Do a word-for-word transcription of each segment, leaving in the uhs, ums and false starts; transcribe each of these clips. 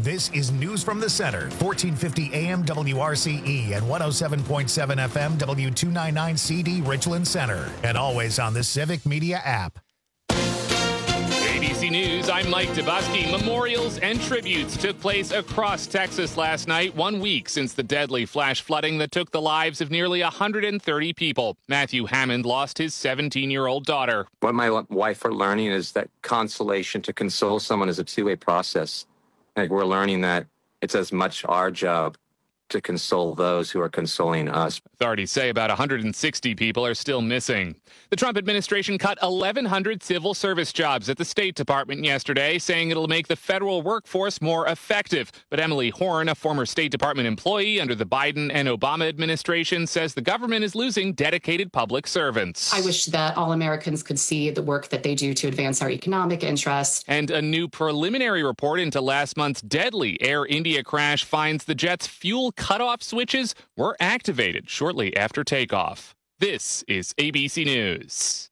This is News from the Center, fourteen fifty A M W R C E and one oh seven point seven F M W two ninety-nine C D Richland Center, and always on the Civic Media app. A B C News, I'm Mike Dubusky. Memorials and tributes took place across Texas last night, one week since the deadly flash flooding that took the lives of nearly one hundred thirty people. Matthew Hammond lost his seventeen-year-old daughter. What my wife are learning is that consolation, to console someone, is a two-way process. Like, we're learning that it's as much our job to console those who are consoling us. Authorities say about one hundred sixty people are still missing. The Trump administration cut eleven hundred civil service jobs at the State Department yesterday, saying it'll make the federal workforce more effective. But Emily Horn, a former State Department employee under the Biden and Obama administration, says the government is losing dedicated public servants. I wish that all Americans could see the work that they do to advance our economic interests. And a new preliminary report into last month's deadly Air India crash finds the jet's fuel cutoff switches were activated shortly after takeoff. This is A B C News.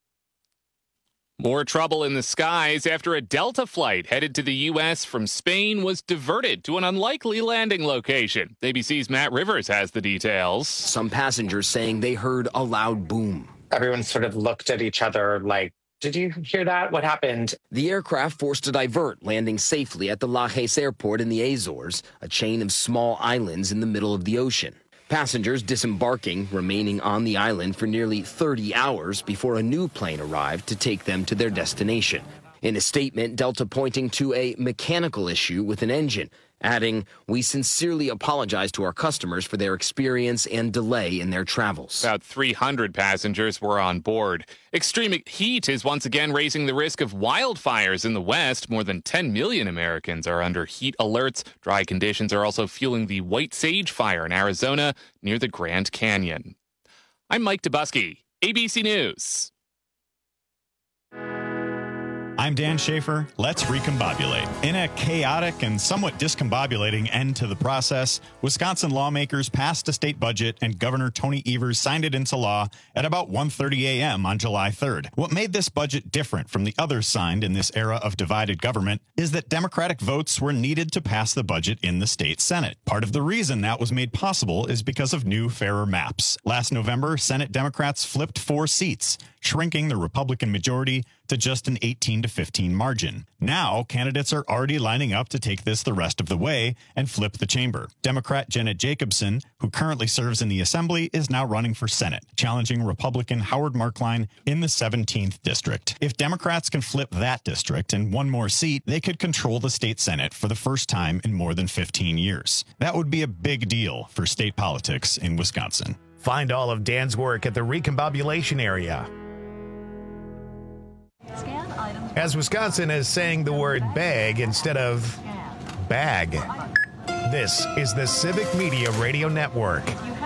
More trouble in the skies after a Delta flight headed to the U S from Spain was diverted to an unlikely landing location. A B C's Matt Rivers has the details. Some passengers saying they heard a loud boom. Everyone sort of looked at each other like, did you hear that? What happened? The aircraft forced to divert, landing safely at the Lajes Airport in the Azores, a chain of small islands in the middle of the ocean. Passengers disembarking, remaining on the island for nearly thirty hours before a new plane arrived to take them to their destination. In a statement, Delta pointing to a mechanical issue with an engine, adding, "We sincerely apologize to our customers for their experience and delay in their travels." About three hundred passengers were on board. Extreme heat is once again raising the risk of wildfires in the West. More than ten million Americans are under heat alerts. Dry conditions are also fueling the White Sage Fire in Arizona near the Grand Canyon. I'm Mike Dubusky, A B C News. I'm Dan Schaefer. Let's recombobulate. In a chaotic and somewhat discombobulating end to the process, Wisconsin lawmakers passed a state budget and Governor Tony Evers signed it into law at about one thirty a m on July third. What made this budget different from the others signed in this era of divided government is that Democratic votes were needed to pass the budget in the state Senate. Part of the reason that was made possible is because of new, fairer maps. Last November, Senate Democrats flipped four seats, shrinking the Republican majority to just an eighteen to fifteen margin. Now, candidates are already lining up to take this the rest of the way and flip the chamber. Democrat Jenna Jacobson, who currently serves in the Assembly, is now running for Senate, challenging Republican Howard Markline in the seventeenth district. If Democrats can flip that district and one more seat, they could control the state Senate for the first time in more than fifteen years. That would be a big deal for state politics in Wisconsin. Find all of Dan's work at the Recombobulation area. As Wisconsin is saying the word bag instead of bag. This is the Civic Media Radio Network.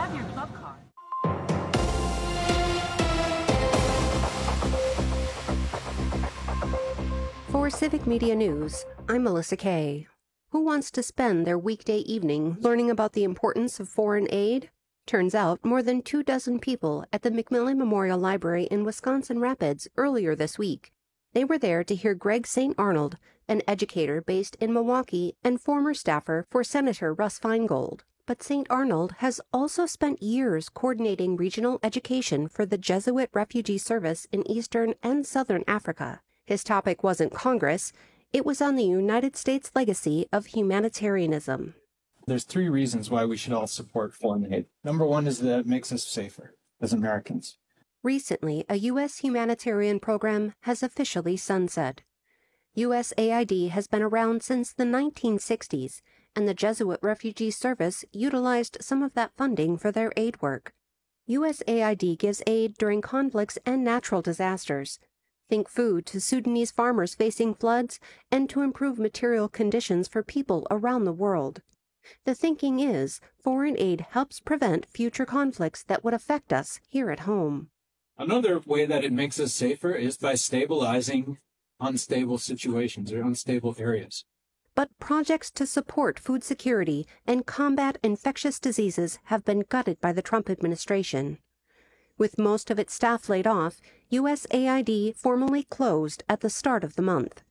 For Civic Media News, I'm Melissa Kay. Who wants to spend their weekday evening learning about the importance of foreign aid? Turns out more than two dozen people at the McMillan Memorial Library in Wisconsin Rapids earlier this week. They were there to hear Greg Saint Arnold, an educator based in Milwaukee and former staffer for Senator Russ Feingold. But Saint Arnold has also spent years coordinating regional education for the Jesuit Refugee Service in Eastern and Southern Africa. His topic wasn't Congress, it was on the United States legacy of humanitarianism. There's three reasons why we should all support foreign aid. Number one is that it makes us safer as Americans. Recently, a U S humanitarian program has officially sunset. U S A I D has been around since the nineteen sixties, and the Jesuit Refugee Service utilized some of that funding for their aid work. U S A I D gives aid during conflicts and natural disasters. Think food to Sudanese farmers facing floods and to improve material conditions for people around the world. The thinking is foreign aid helps prevent future conflicts that would affect us here at home. Another way that it makes us safer is by stabilizing unstable situations or unstable areas. But projects to support food security and combat infectious diseases have been gutted by the Trump administration. With most of its staff laid off, U S A I D formally closed at the start of the month.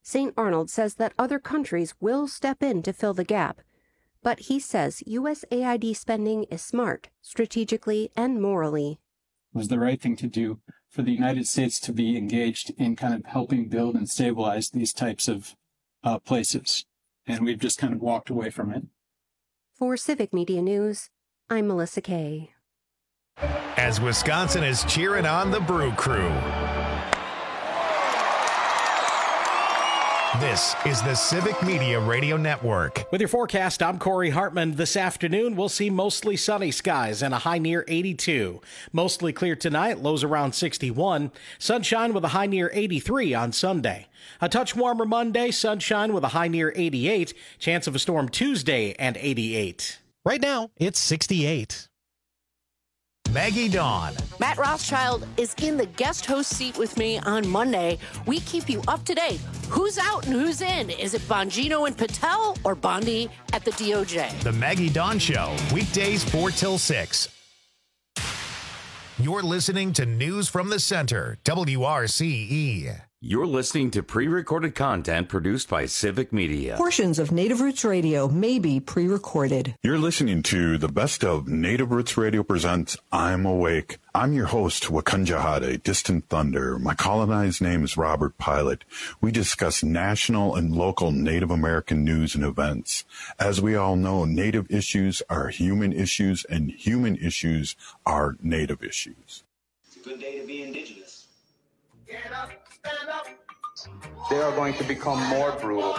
Saint Arnold says that other countries will step in to fill the gap, but he says U S A I D spending is smart, strategically and morally. It was the right thing to do for the United States to be engaged in kind of helping build and stabilize these types of uh, places. And we've just kind of walked away from it. For Civic Media News, I'm Melissa Kay. As Wisconsin is cheering on the Brew Crew. This is the Civic Media Radio Network. With your forecast, I'm Corey Hartman. This afternoon, we'll see mostly sunny skies and a high near eighty-two. Mostly clear tonight, lows around sixty-one. Sunshine with a high near eighty-three on Sunday. A touch warmer Monday, sunshine with a high near eighty-eight. Chance of a storm Tuesday and eighty-eight. Right now, it's sixty-eight. Maggie Dawn. Matt Rothschild is in the guest host seat with me on Monday. We keep you up to date. Who's out and who's in? Is it Bongino and Patel or Bondi at the D O J? The Maggie Dawn Show, weekdays four till six. You're listening to News from the Center, W R C E. You're listening to pre-recorded content produced by Civic Media. Portions of Native Roots Radio may be pre-recorded. You're listening to the best of Native Roots Radio presents I'm Awake. I'm your host, Wakanja Hade, Distant Thunder. My colonized name is Robert Pilot. We discuss national and local Native American news and events. As we all know, Native issues are human issues, and human issues are Native issues. It's a good day to be Indigenous. Get up. They are going to become more brutal.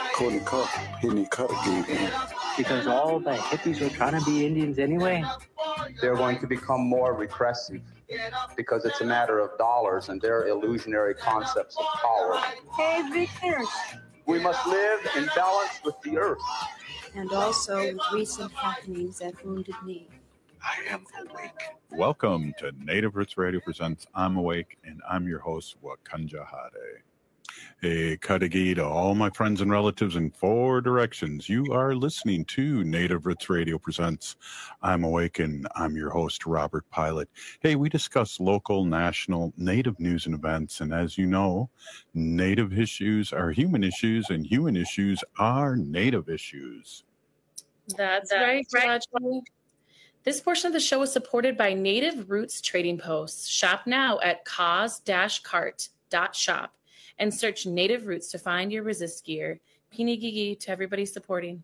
Because all the hippies were trying to be Indians anyway. They're going to become more repressive because it's a matter of dollars and their illusionary concepts of power. Hey, Victor. We must live in balance with the earth. And also with recent happenings at Wounded Knee. I am awake. Welcome to Native Roots Radio presents I'm Awake, and I'm your host, Wakanja Hade. A Kadagi to all my friends and relatives in four directions. You are listening to Native Roots Radio presents I'm Awake, and I'm your host, Robert Pilot. Hey, we discuss local, national, Native news and events, and as you know, Native issues are human issues, and human issues are Native issues. That's, That's right, right. This portion of the show is supported by Native Roots Trading Posts. Shop now at cause dash cart dot shop and search Native Roots to find your resist gear. Pini Gigi to everybody supporting.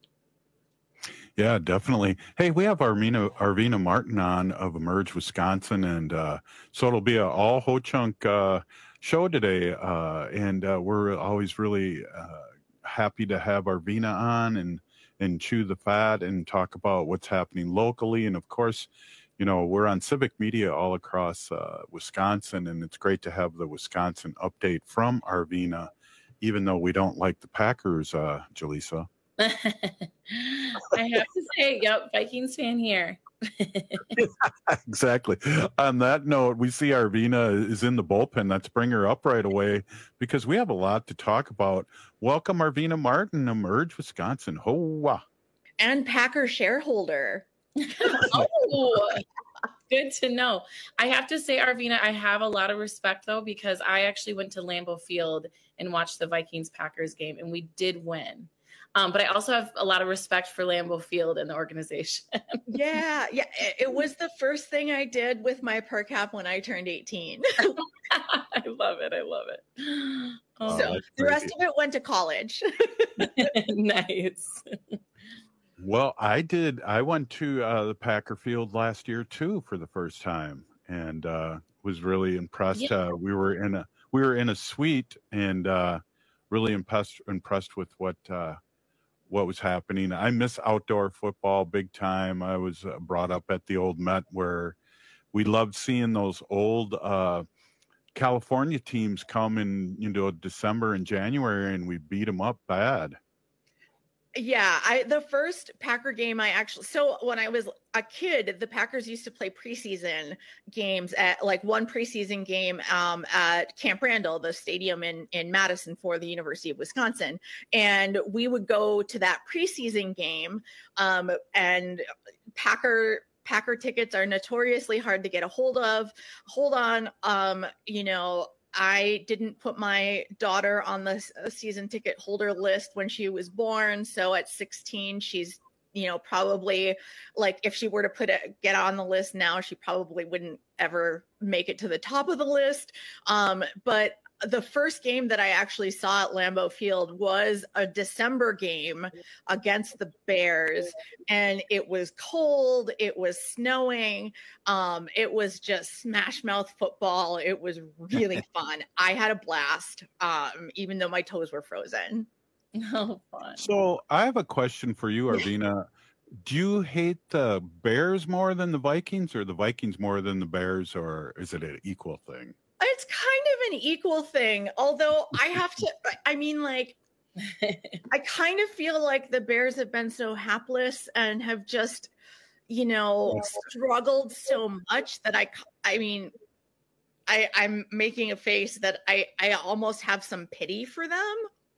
Yeah, definitely. Hey, we have Arvina, Arvina Martin on of Emerge Wisconsin, and uh, so it'll be an all Ho-Chunk uh, show today, uh, and uh, we're always really uh, happy to have Arvina on and and chew the fat and talk about what's happening locally. And of course, you know, we're on Civic Media all across uh, Wisconsin, and it's great to have the Wisconsin update from Arvina, even though we don't like the Packers, uh, Jaleesa. I have to say, yep, Vikings fan here. Exactly. On that note, we see Arvina is in the bullpen. Let's bring her up right away because we have a lot to talk about. Welcome, Arvina Martin, Emerge Wisconsin. Hoa. And Packer shareholder. Oh, good to know. I have to say, Arvina, I have a lot of respect, though, because I actually went to Lambeau Field and watched the Vikings-Packers game, and we did win. Um, but I also have a lot of respect for Lambeau Field and the organization. yeah, yeah. It, it was the first thing I did with my per cap when I turned eighteen. I love it. I love it. Oh, so the rest of it went to college. Nice. Well, I did. I went to uh, the Packer Field last year too for the first time, and uh, was really impressed. Yeah. Uh, we were in a we were in a suite, and uh, really impressed impressed with what. Uh, what was happening. I miss outdoor football big time. I was uh, brought up at the old Met where we loved seeing those old uh, California teams come in, you know, December and January, and we beat them up bad. Yeah, I the first Packer game I actually so when I was a kid, the Packers used to play preseason games at like one preseason game um, at Camp Randall, the stadium in in Madison for the University of Wisconsin, and we would go to that preseason game. Um, and Packer Packer tickets are notoriously hard to get a hold of. Hold on, um, you know. I didn't put my daughter on the season ticket holder list when she was born. So at sixteen, she's, you know, probably like if she were to put it, get on the list now, she probably wouldn't ever make it to the top of the list. Um, but the first game that I actually saw at Lambeau Field was a December game against the Bears, and it was cold, it was snowing, um, it was just smash mouth football. It was really fun. I had a blast, um, even though my toes were frozen. Oh, fun. So I have a question for you, Arvina. Do you hate the Bears more than the Vikings, or the Vikings more than the Bears, or is it an equal thing? It's kind of an equal thing, although I have to, I mean, like, I kind of feel like the Bears have been so hapless and have just, you know, struggled so much that I, I mean, I, I'm making a face that I, I almost have some pity for them.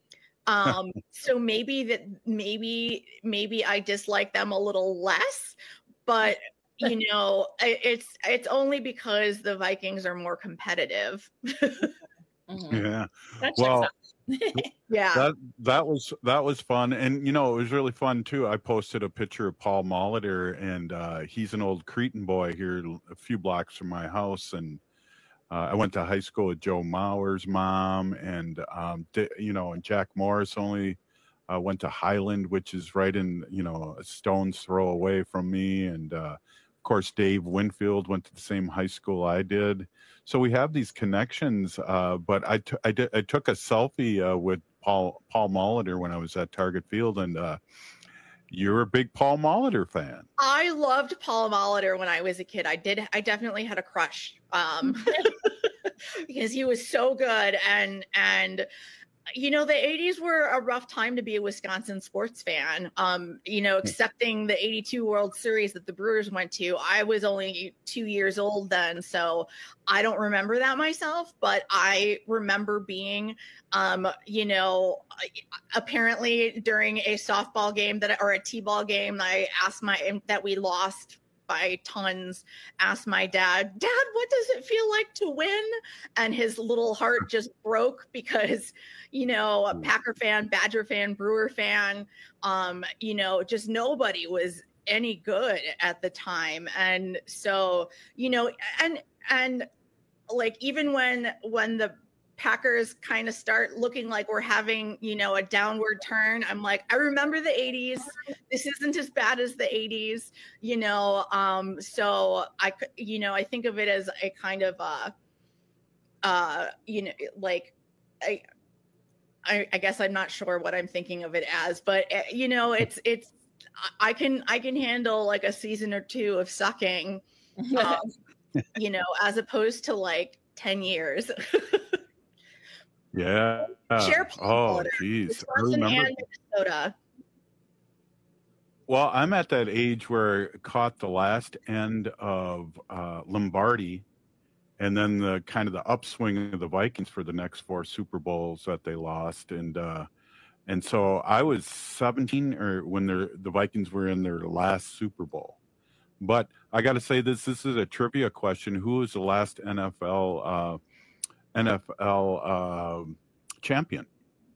Um, so maybe that, maybe, maybe I dislike them a little less, but you know, it's it's only because the Vikings are more competitive. Mm-hmm. Yeah. That Well, yeah. that that was that was fun, and you know it was really fun too. I posted a picture of Paul Molitor, and uh, he's an old Cretan boy here, a few blocks from my house, and uh, I went to high school with Joe Mauer's mom, and um, di- you know, and Jack Morris only. Uh, went to Highland, which is right in, you know, a stone's throw away from me. And, uh, of course, Dave Winfield went to the same high school I did. So we have these connections. Uh, but I, t- I, did, I took a selfie uh, with Paul Paul Molitor when I was at Target Field. And uh, you're a big Paul Molitor fan. I loved Paul Molitor when I was a kid. I did. I definitely had a crush um, because he was so good. And, and, you know, the eighties were a rough time to be a Wisconsin sports fan. Um, you know, accepting the eighty-two World Series that the Brewers went to. I was only two years old then, so I don't remember that myself, but I remember being, um, you know, apparently during a softball game that or a T-ball game, I asked my that we lost by tons, asked my dad, Dad, what does it feel like to win? And his little heart just broke because, you know, a Packer fan, Badger fan, Brewer fan, um, you know, just nobody was any good at the time. And so, you know, and, and like, even when, when the Packers kind of start looking like we're having, you know, a downward turn, I'm like, I remember the eighties. This isn't as bad as the eighties, you know. Um, so I, you know, I think of it as a kind of, uh, uh, you know, like, I, I, I guess I'm not sure what I'm thinking of it as, but uh, you know, it's, it's, I can, I can handle like a season or two of sucking, um, you know, as opposed to like ten years. Yeah. Share Oh, geez. I Wisconsin remember. and Minnesota. Well, I'm at that age where it caught the last end of uh, Lombardi, and then the kind of the upswing of the Vikings for the next four Super Bowls that they lost, and uh, and so I was seventeen, or when the the Vikings were in their last Super Bowl. But I got to say this: this is a trivia question. Who was the last N F L uh, N F L uh, champion?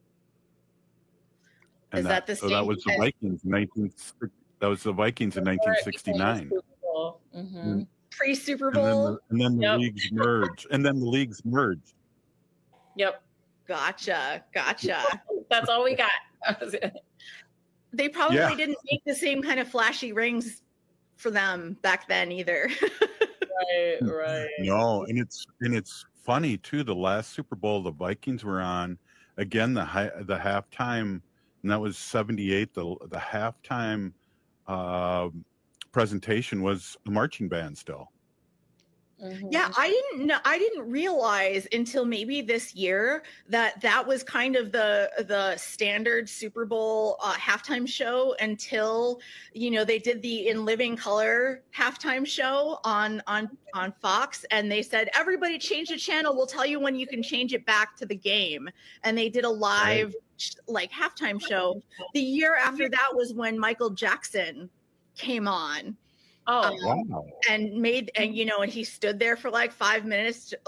And Is that the so that same was the as- Vikings in nineteen. That was the Vikings in nineteen sixty-nine. Mm-hmm. Pre Super And then Bowl. the, and then the Yep. leagues merged. And then the leagues merged. Yep. Gotcha. Gotcha. That's all we got. They probably Yeah. didn't make the same kind of flashy rings for them back then either. Right, right. No, and it's and it's funny too. The last Super Bowl the Vikings were on, again the high, the halftime, and that was seventy-eight. The the halftime uh, presentation was the marching band still. Yeah, I didn't know. I didn't realize until maybe this year that that was kind of the the standard Super Bowl uh, halftime show until, you know, they did the In Living Color halftime show on on on Fox, and they said, everybody change the channel. We'll tell you when you can change it back to the game. And they did a live like halftime show. The year after that was when Michael Jackson came on. Oh, Um, Wow. and made and you know and he stood there for like five minutes like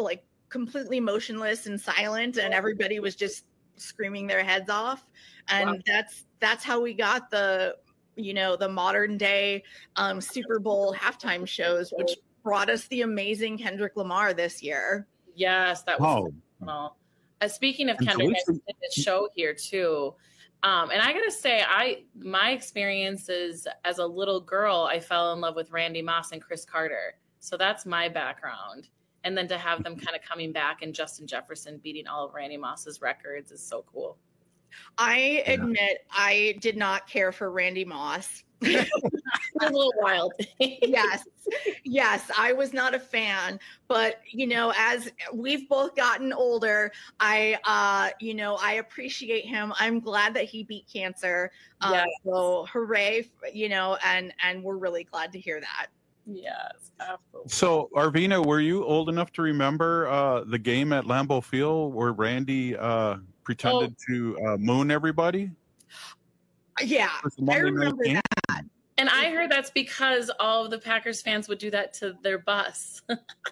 completely motionless and silent, and everybody was just screaming their heads off. And wow. that's that's how we got the, you know, the modern day um, Super Bowl halftime shows, which brought us the amazing Kendrick Lamar this year. Yes, that was oh. phenomenal. Uh, speaking of Kendrick, I did this show here too. Um, and I gotta say, I my experiences as a little girl, I fell in love with Randy Moss and Chris Carter. So that's my background. And then to have them kind of coming back and Justin Jefferson beating all of Randy Moss's records is so cool. I admit I did not care for Randy Moss. A little wild. yes. Yes. I was not a fan, but you know, as we've both gotten older, I, uh, you know, I appreciate him. I'm glad that he beat cancer. Um, yes. So hooray, you know, and, and we're really glad to hear that. Yes, absolutely. So Arvina, were you old enough to remember uh, the game at Lambeau Field where Randy uh, pretended oh. to uh, moon everybody? Yeah, I remember that. And I heard that's because all of the Packers fans would do that to their bus.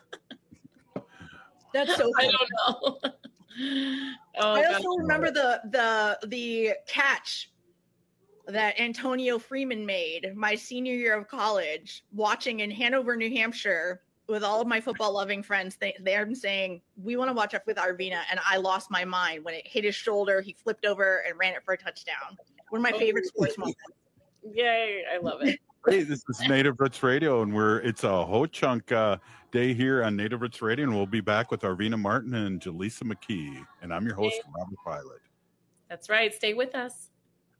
That's so I don't know. oh, I also God. remember the the the catch that Antonio Freeman made my senior year of college, watching in Hanover, New Hampshire, with all of my football loving friends. They, they're saying, we want to watch up with Arvina. And I lost my mind when it hit his shoulder. He flipped over and ran it for a touchdown. One of my favorite sports moments. Yay. I love it. Hey, this is Native Roots Radio, and we're it's a Ho-Chunk uh, day here on Native Roots Radio, and we'll be back with Arvina Martin and Jaleesa McKee. And I'm your host, hey. Robert Pilot. That's right. Stay with us.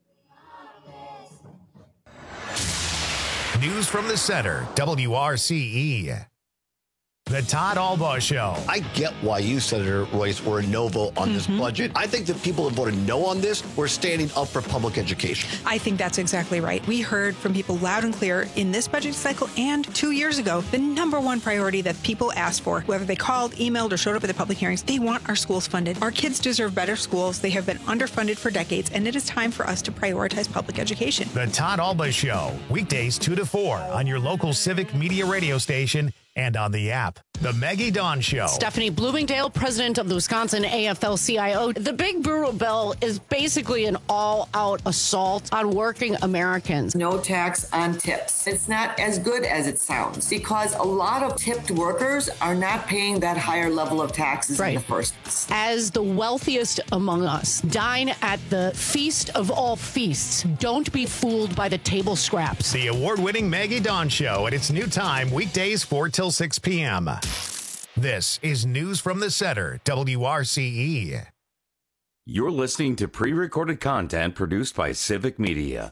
News from the center, W R C E. The Todd Albaugh Show. I get why you, Senator Royce, were a no vote on mm-hmm. this budget. I think that people that voted no on this were standing up for public education. I think that's exactly right. We heard from people loud and clear in this budget cycle and two years ago, the number one priority that people asked for, whether they called, emailed, or showed up at the public hearings, they want our schools funded. Our kids deserve better schools. They have been underfunded for decades, and it is time for us to prioritize public education. The Todd Albaugh Show, weekdays two to four on your local civic media radio station and on the app. The Maggie Dawn Show. Stephanie Bloomingdale, president of the Wisconsin A F L C I O. The big brutal bill is basically an all-out assault on working Americans. No tax on tips. It's not as good as it sounds because a lot of tipped workers are not paying that higher level of taxes right. in the first place. As the wealthiest among us, dine at the feast of all feasts. Don't be fooled by the table scraps. The award-winning Maggie Dawn Show at its new time, weekdays four till six p.m. This is News from the Center, W R C E. You're listening to pre-recorded content produced by Civic Media.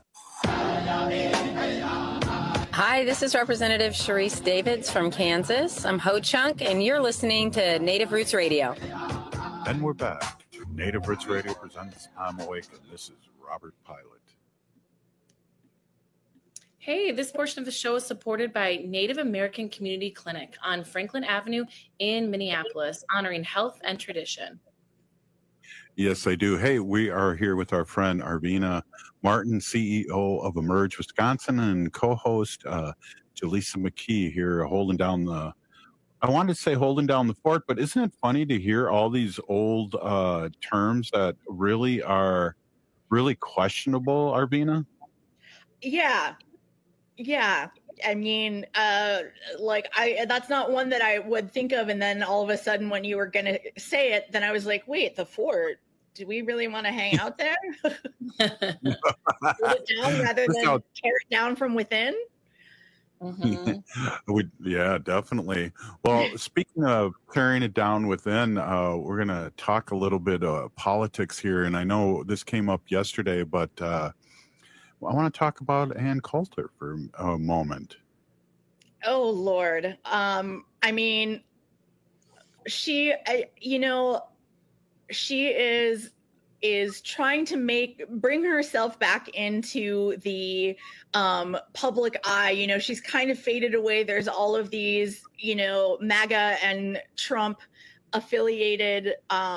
Hi, this is Representative Sharice Davids from Kansas. I'm Ho-Chunk, and you're listening to Native Roots Radio. And we're back to Native Roots Radio presents I'm Awake, and this is Robert Pilot. Hey, this portion of the show is supported by Native American Community Clinic on Franklin Avenue in Minneapolis, honoring health and tradition. Yes, I do. Hey, we are here with our friend Arvina Martin, C E O of Emerge Wisconsin, and co-host uh, Jaleesa McKee here holding down the, I wanted to say holding down the fort, but isn't it funny to hear all these old uh, terms that really are really questionable, Arvina? Yeah. Yeah. I mean, uh, like I, that's not one that I would think of. And then all of a sudden when you were going to say it, then I was like, wait, the fort, do we really want to hang out there? it down rather than tear it down from within? Mm-hmm. we, yeah, definitely. Well, speaking of tearing it down within, uh, we're going to talk a little bit of politics here. And I know this came up yesterday, but, uh, I want to talk about Ann Coulter for a moment. Oh, Lord. Um, I mean, she, I, you know, she is is trying to make bring herself back into the um, public eye. You know, she's kind of faded away. There's all of these, you know, MAGA and Trump affiliated um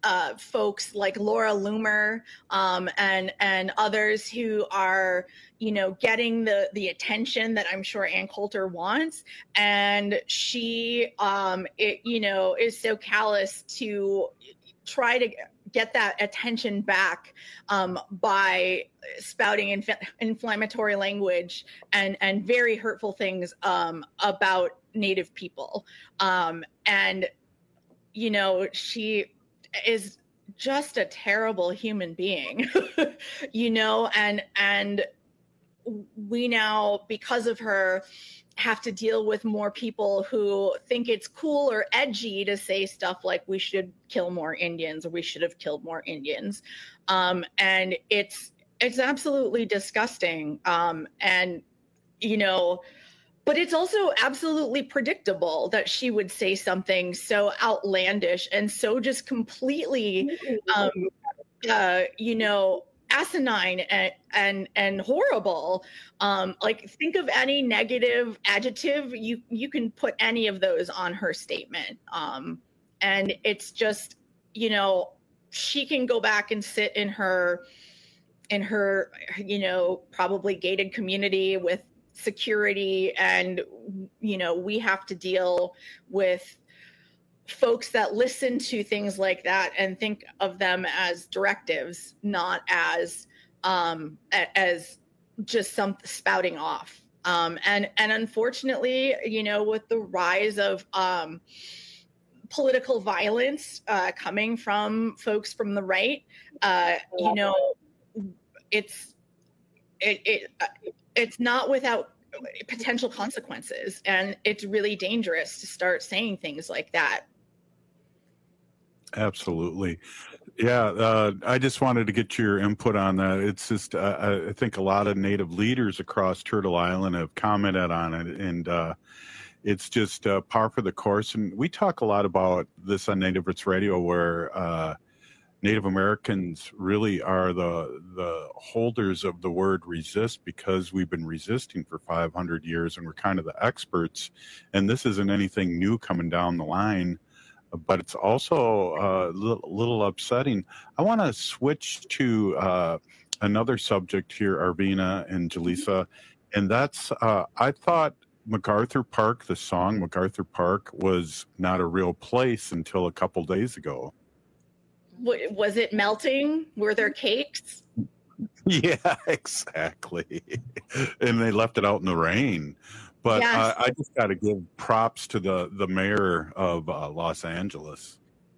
uh, folks like Laura Loomer um, and and others who are, you know, getting the the attention that I'm sure Ann Coulter wants, and she, um, it, you know, is so callous to try to get that attention back um, by spouting inf- inflammatory language and and very hurtful things um, about Native people, um, and you know, she is just a terrible human being, you know, and and we now, because of her, have to deal with more people who think it's cool or edgy to say stuff like we should kill more Indians or we should have killed more Indians. Um, and it's it's absolutely disgusting. Um, and, you know, but it's also absolutely predictable that she would say something so outlandish and so just completely, um, uh, you know, asinine and and, and horrible. Um, like, think of any negative adjective, you you can put any of those on her statement. Um, and it's just, you know, she can go back and sit in her, in her, you know, probably gated community with security, and you know, we have to deal with folks that listen to things like that and think of them as directives, not as um as just some spouting off. Um and and unfortunately, you know, with the rise of um political violence uh coming from folks from the right, uh you know, it's it, it it's not without potential consequences, and it's really dangerous to start saying things like that. Absolutely. Yeah, uh, I just wanted to get your input on that. It's just, uh, I think a lot of Native leaders across Turtle Island have commented on it, and uh, it's just uh, par for the course. And we talk a lot about this on Native Roots Radio, where uh, Native Americans really are the the holders of the word resist, because we've been resisting for five hundred years, and we're kind of the experts. And this isn't anything new coming down the line, but it's also a uh, little, little upsetting. I want to switch to uh, another subject here, Arvina and Jaleesa, and that's, uh, I thought MacArthur Park, the song MacArthur Park, was not a real place until a couple days ago. Was it melting? Were there cakes? Yeah, exactly. And they left it out in the rain. But yes. uh, I just got to give props to the, the mayor of uh, Los Angeles.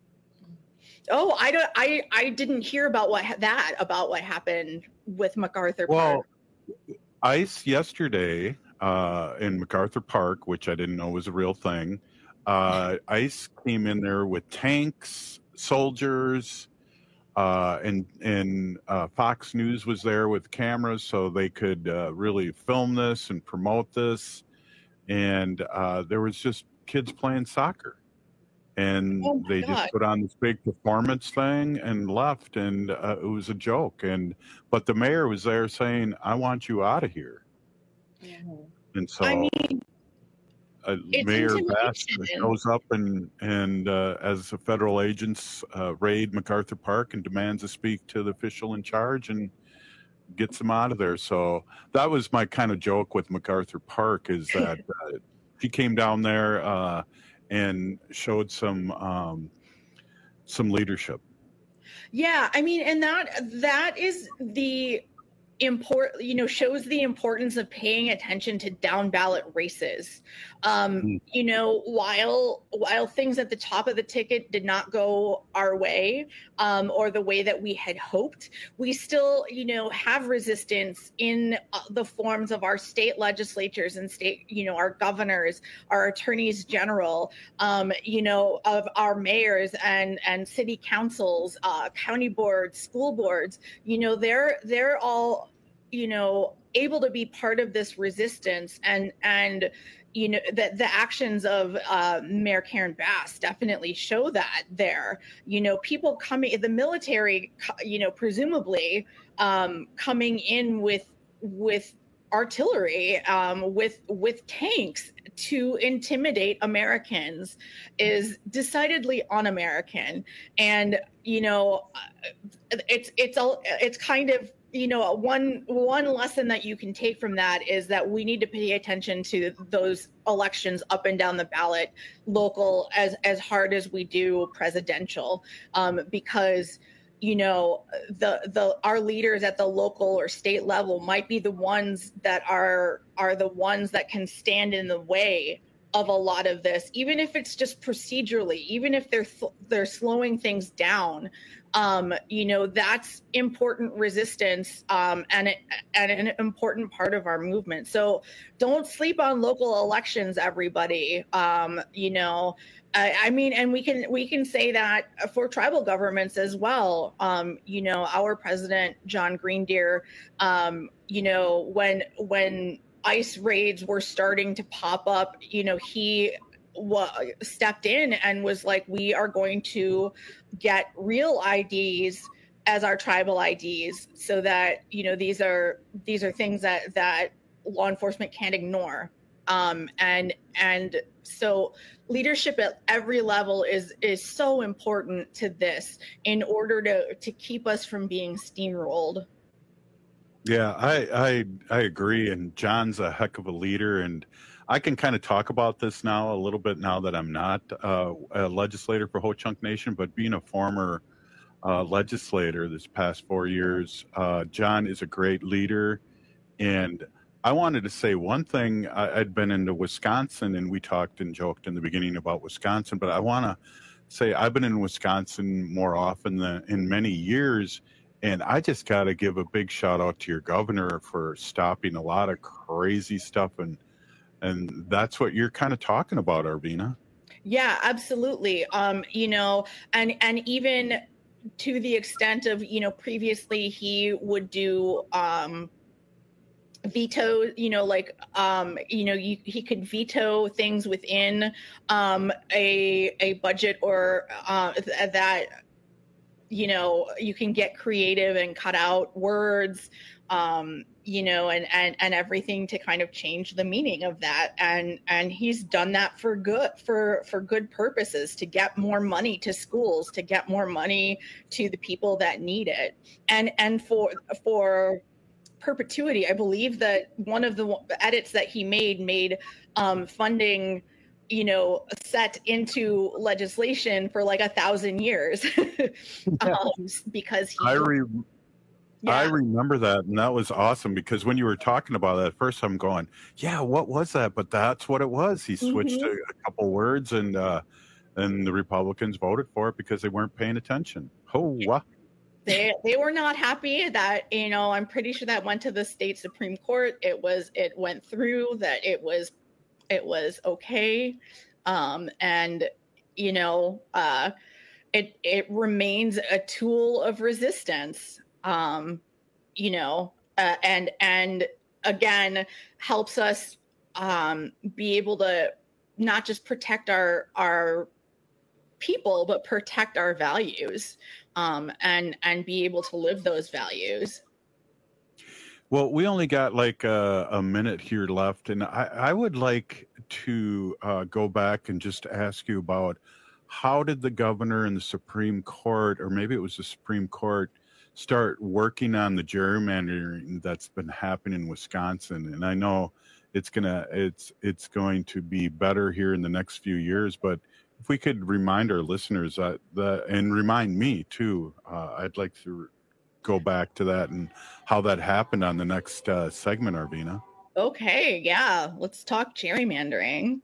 Oh, I don't. I, I didn't hear about what that about what happened with MacArthur Park. Well, ICE yesterday uh, in MacArthur Park, which I didn't know was a real thing. Uh, ICE came in there with tanks, soldiers, uh, and and uh, Fox News was there with cameras, so they could uh, really film this and promote this. And uh, there was just kids playing soccer, and oh they God. just put on this big performance thing and left, and uh, it was a joke. And but the mayor was there saying, "I want you out of here." Yeah. And so, I mean, uh, Mayor Bass shows up and and uh, as the federal agents uh, raid MacArthur Park and demands to speak to the official in charge and gets them out of there. So that was my kind of joke with MacArthur Park, is that uh, she came down there uh, and showed some um, some leadership. Yeah, I mean, and that that is the import, you know, shows the importance of paying attention to down ballot races. Um, mm. You know, while while things at the top of the ticket did not go our way, um, or the way that we had hoped, we still, you know, have resistance in uh, the forms of our state legislatures and state, you know, our governors, our attorneys general, um, you know, of our mayors and and city councils, uh, county boards, school boards. You know, they're they're all, you know, able to be part of this resistance, and and you know that the actions of uh, Mayor Karen Bass definitely show that there. You know, people coming, the military, you know, presumably um, coming in with with artillery um, with with tanks to intimidate Americans is decidedly un-American. And you know, it's it's a, it's kind of, you know, one one lesson that you can take from that is that we need to pay attention to those elections up and down the ballot, local as as hard as we do presidential, um, because you know the the our leaders at the local or state level might be the ones that are are the ones that can stand in the way of a lot of this, even if it's just procedurally, even if they're th- they're slowing things down. Um, you know, that's important resistance um, and, it, and an important part of our movement. So don't sleep on local elections, everybody. Um, you know, I, I mean, and we can we can say that for tribal governments as well. Um, you know, our president, John Greendeer, um, you know, when when ICE raids were starting to pop up, you know, he w- stepped in and was like, we are going to get real I Ds as our tribal I Ds so that, you know, these are these are things that that law enforcement can't ignore. Um, and and so leadership at every level is is so important to this in order to to keep us from being steamrolled. Yeah, I, I I agree. And John's a heck of a leader. And I can kind of talk about this now a little bit now that I'm not uh, a legislator for Ho-Chunk Nation, but being a former uh, legislator this past four years, uh, John is a great leader. And I wanted to say one thing. I, I'd been into Wisconsin, and we talked and joked in the beginning about Wisconsin, but I want to say I've been in Wisconsin more often than in many years. And I just got to give a big shout out to your governor for stopping a lot of crazy stuff. And and that's what you're kind of talking about, Arvina. Yeah, absolutely. Um, you know, and and even to the extent of, you know, previously he would do um, veto, you know, like, um, you know, you, he could veto things within um, a a budget or uh, th- that. You know, you can get creative and cut out words, um, you know, and, and, and everything to kind of change the meaning of that. And, and he's done that for good, for, for good purposes, to get more money to schools, to get more money to the people that need it. And, and for, for perpetuity, I believe that one of the edits that he made, made um, funding you know, set into legislation for like a thousand years um, because he, I, re- yeah. I remember that. And that was awesome because when you were talking about that at first, I'm going, yeah, what was that? But that's what it was. He switched mm-hmm. a, a couple words and, uh, and the Republicans voted for it because they weren't paying attention. Oh, wow. They, they were not happy that, you know, I'm pretty sure that went to the state Supreme Court. It was, it went through that it was It was okay. Um, and, you know, uh, it it remains a tool of resistance, um, you know, uh, and and again, helps us um, be able to not just protect our our people, but protect our values um, and and be able to live those values. Well, we only got like a, a minute here left, and I, I would like to uh, go back and just ask you about how did the governor and the Supreme Court, or maybe it was the Supreme Court, start working on the gerrymandering that's been happening in Wisconsin? And I know it's gonna it's it's going to be better here in the next few years, but if we could remind our listeners that, that and remind me too, uh, I'd like to go back to that and how that happened on the next uh, segment, Arvina. Okay, yeah, let's talk gerrymandering.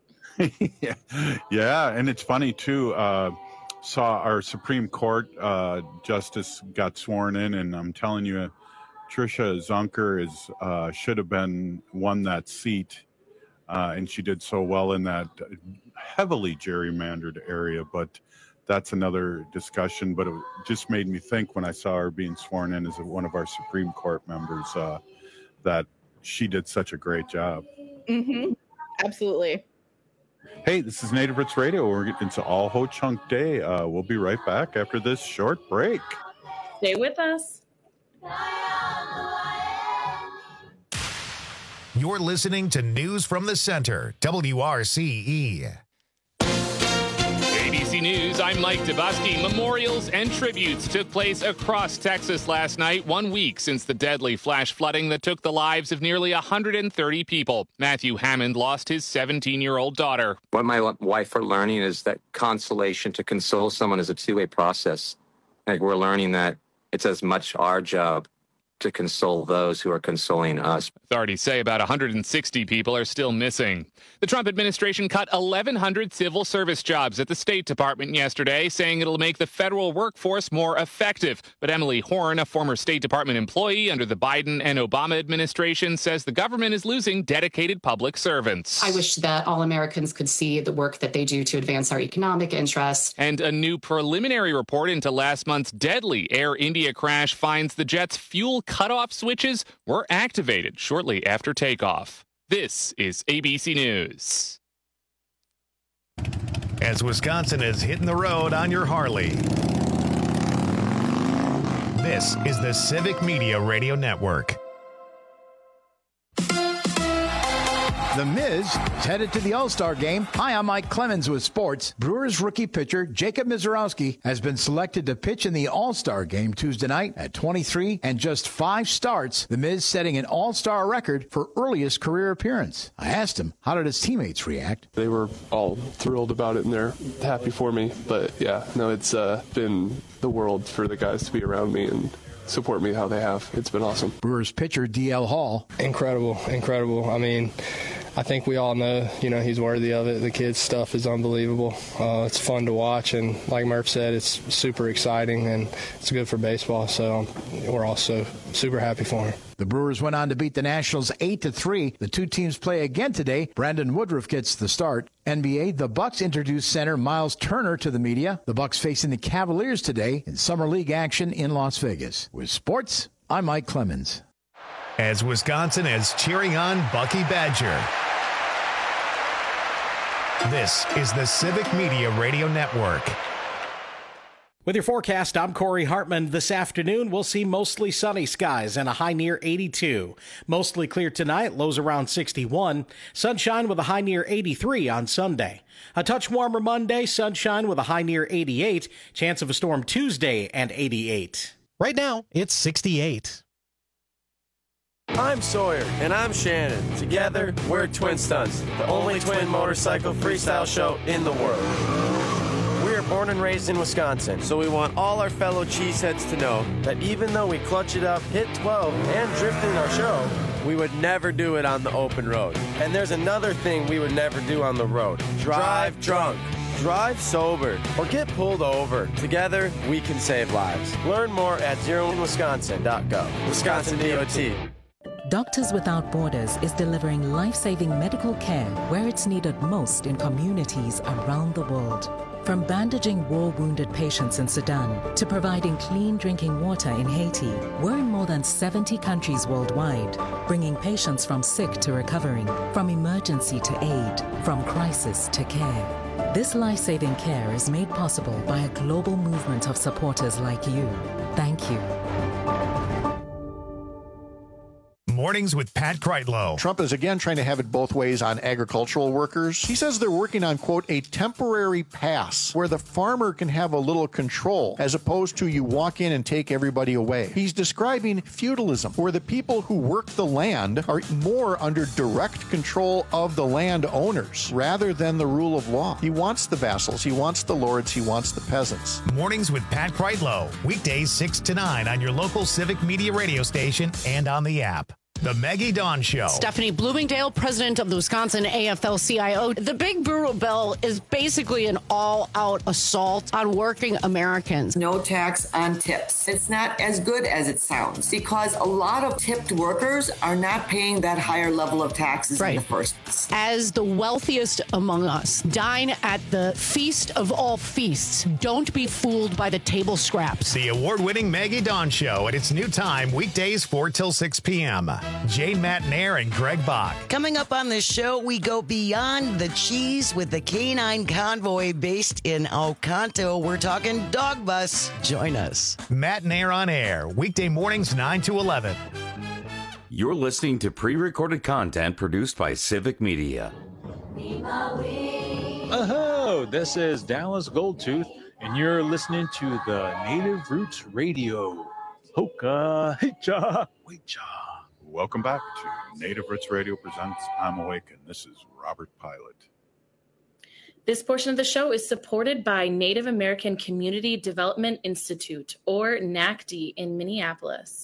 yeah. yeah, and it's funny too. Uh, saw our Supreme Court uh, justice got sworn in, and I'm telling you, Tricia Zunker is uh, should have been won that seat, uh, and she did so well in that heavily gerrymandered area, but. That's another discussion, but it just made me think when I saw her being sworn in as one of our Supreme Court members uh, that she did such a great job. Mm-hmm. Absolutely. Hey, this is Native Roots Radio. We're getting into All Ho-Chunk Day. Uh, we'll be right back after this short break. Stay with us. You're listening to News from the Center, W R C E. A B C News, I'm Mike Dubusky. Memorials and tributes took place across Texas last night, one week since the deadly flash flooding that took the lives of nearly one hundred thirty people. Matthew Hammond lost his seventeen-year-old daughter. What my wife are learning is that consolation, to console someone, is a two-way process. Like, we're learning that it's as much our job to console those who are consoling us. Authorities say about one hundred sixty people are still missing. The Trump administration cut eleven hundred civil service jobs at the State Department yesterday, saying it'll make the federal workforce more effective. But Emily Horn, a former State Department employee under the Biden and Obama administration, says the government is losing dedicated public servants. I wish that all Americans could see the work that they do to advance our economic interests. And a new preliminary report into last month's deadly Air India crash finds the jet's fuel cutoff switches were activated shortly after takeoff. This is A B C News. As Wisconsin is hitting the road on your Harley, this is the Civic Media Radio Network. The Miz is headed to the All-Star game. Hi, I'm Mike Clemens with sports. Brewers rookie pitcher Jacob Misiorowski has been selected to pitch in the All-Star game Tuesday night at twenty-three and just five starts. The Miz setting an All-Star record for earliest career appearance. I asked him, how did his teammates react? They were all thrilled about it and they're happy for me. But yeah, no, it's uh, been the world for the guys to be around me and support me how they have. It's been awesome. Brewers pitcher D L Hall. Incredible, incredible. I mean, I think we all know, you know, he's worthy of it. The kid's stuff is unbelievable. Uh, it's fun to watch, and like Murph said, it's super exciting, and it's good for baseball, so um, we're also super happy for him. The Brewers went on to beat the Nationals eight to three. The two teams play again today. Brandon Woodruff gets the start. N B A, the Bucks introduced center Miles Turner to the media. The Bucks facing the Cavaliers today in Summer League action in Las Vegas. With sports, I'm Mike Clemens. As Wisconsin is cheering on Bucky Badger, this is the Civic Media Radio Network. With your forecast, I'm Corey Hartman. This afternoon, we'll see mostly sunny skies and a high near eighty-two. Mostly clear tonight, lows around sixty-one. Sunshine with a high near eighty-three on Sunday. A touch warmer Monday, sunshine with a high near eighty-eight. Chance of a storm Tuesday and eighty-eight. Right now, it's sixty-eight. I'm Sawyer, and I'm Shannon. Together, we're Twin Stunts, the only twin motorcycle freestyle show in the world. We are born and raised in Wisconsin, so we want all our fellow cheeseheads to know that even though we clutch it up, hit twelve, and drift in our show, we would never do it on the open road. And there's another thing we would never do on the road. Drive drunk. Drive sober or get pulled over. Together, we can save lives. Learn more at zero in wisconsin dot gov. Wisconsin D O T. Doctors Without Borders is delivering life-saving medical care where it's needed most in communities around the world. From bandaging war-wounded patients in Sudan to providing clean drinking water in Haiti, we're in more than seventy countries worldwide, bringing patients from sick to recovering, from emergency to aid, from crisis to care. This life-saving care is made possible by a global movement of supporters like you. Thank you. Mornings with Pat Kreitlow. Trump is again trying to have it both ways on agricultural workers. He says they're working on, quote, a temporary pass where the farmer can have a little control as opposed to you walk in and take everybody away. He's describing feudalism, where the people who work the land are more under direct control of the land owners rather than the rule of law. He wants the vassals, he wants the lords, he wants the peasants. Mornings with Pat Kreitlow. Weekdays six to nine on your local Civic Media radio station and on the app. The Maggie Dawn Show. Stephanie Bloomingdale, president of the Wisconsin A F L C I O. The big brutal bill is basically an all-out assault on working Americans. No tax on tips. It's not as good as it sounds because a lot of tipped workers are not paying that higher level of taxes right. in the first place. As the wealthiest among us, dine at the feast of all feasts. Don't be fooled by the table scraps. The award-winning Maggie Dawn Show at its new time, weekdays four till six p.m. Jane Matnair and Greg Bach. Coming up on this show, we go beyond the cheese with the Canine Convoy based in Oconto. We're talking dog bus. Join us. Matnair on air, weekday mornings nine to eleven. You're listening to pre-recorded content produced by Civic Media. Oh, this is Dallas Goldtooth, and you're listening to the Native Roots Radio. Hoka, hicha, wecha. Welcome back to Native Roots Radio presents I'm Awake, and this is Robert Pilot. This portion of the show is supported by Native American Community Development Institute, or N A C D, in Minneapolis.